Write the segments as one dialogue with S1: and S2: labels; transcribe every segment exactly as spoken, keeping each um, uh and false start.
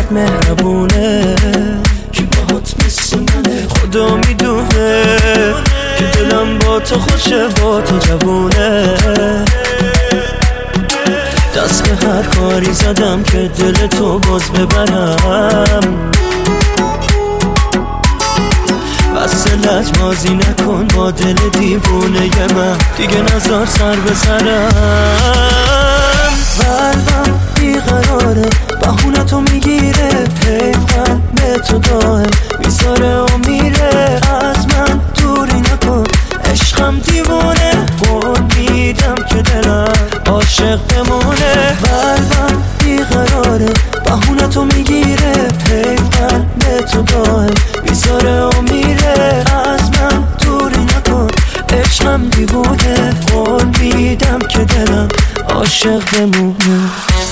S1: مهربونه کی باهات مثل منه خدا میدونه که دلم با تو خوشه با تو جوونه دست به هر کاری زدم که دل تو باز ببرم بس لجبازی نکن با دل دیوونه من دیگه نزار سر به سرم قلبم بیقراره بهونتو میگیره پیوند تو دائم میذاره و میره از من دوری نکن عشقم دیوونه قول میدم که دلم عاشق بمونه قلبم بیقراره بهونتو میگیره پیوند تو دائم میذاره و میره از من دوری نکن عشقم دیوونه قول میدم که دلم عاشق بمونه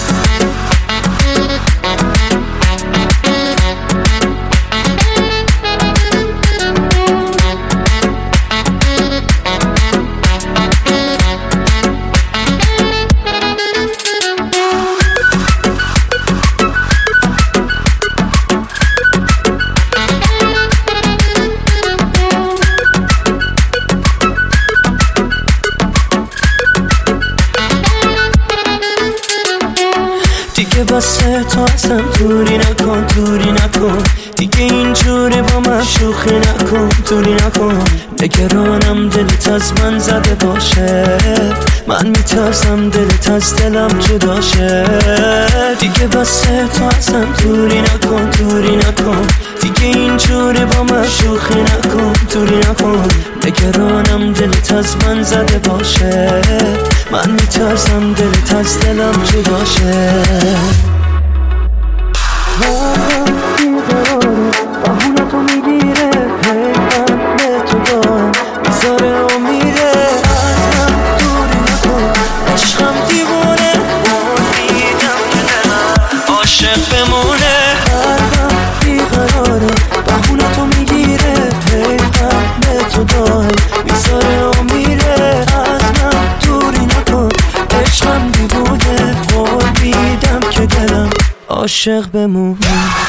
S1: دیگه بسه تو اصلا دوری نکن دوری نکن دیگه اینجوری با من شوخی نکن دوری نکن نگرانم دلت از من زده باشه من میترسم دلت از دلم جدا شه دیگه بسه تو اصلا دوری نکن دوری نکن دیگه اینجوری با من شوخی نکن دوری نکن نگرانم دلت از من زده باشه من میترسم دلت از دلم جدا شه بهونتو میگیره پیوند تو دائم میذاره و میره از من دوری نکن عشقم دیوونه قول میدم که دلم عاشق بمونه قلبم بیقراره بهونتو میگیره پیوند تو دائم میذاره و میره از من دوری نکن عشقم دیوونه قول میدم که دلم عاشق بمونه